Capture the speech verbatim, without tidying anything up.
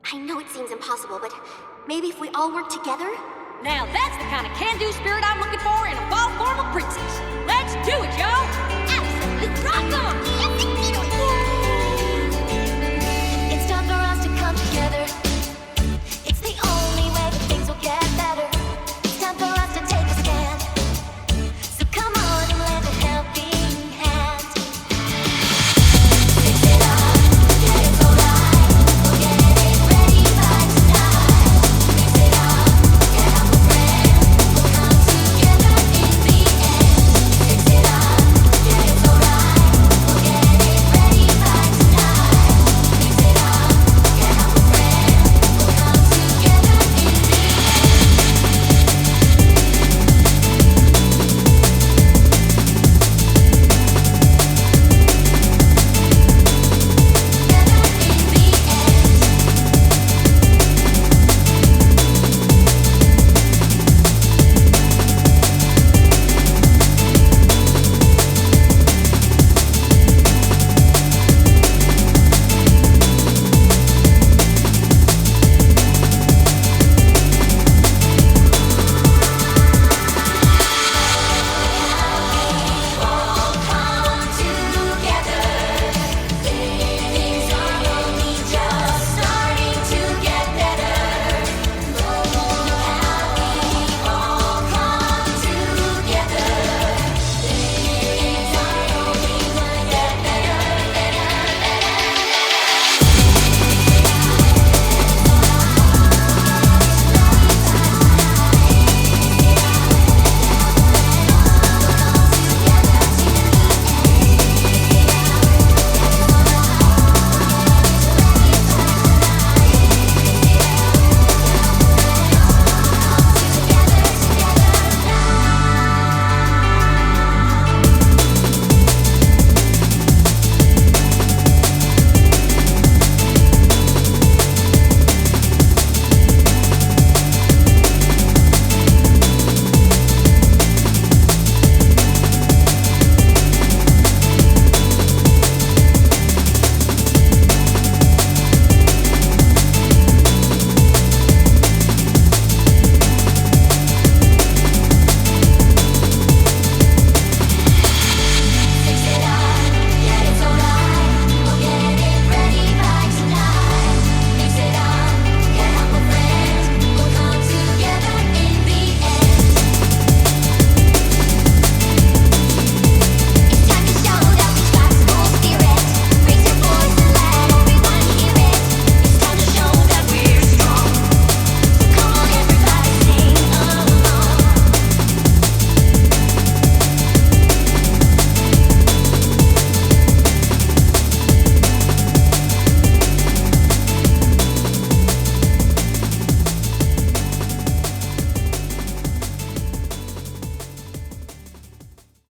I know it seems impossible, but maybe if we all work together? Now that's the kind of can-do spirit I'm looking for in a fall formal princess. Let's do it, y'all! Absolutely rock 'em!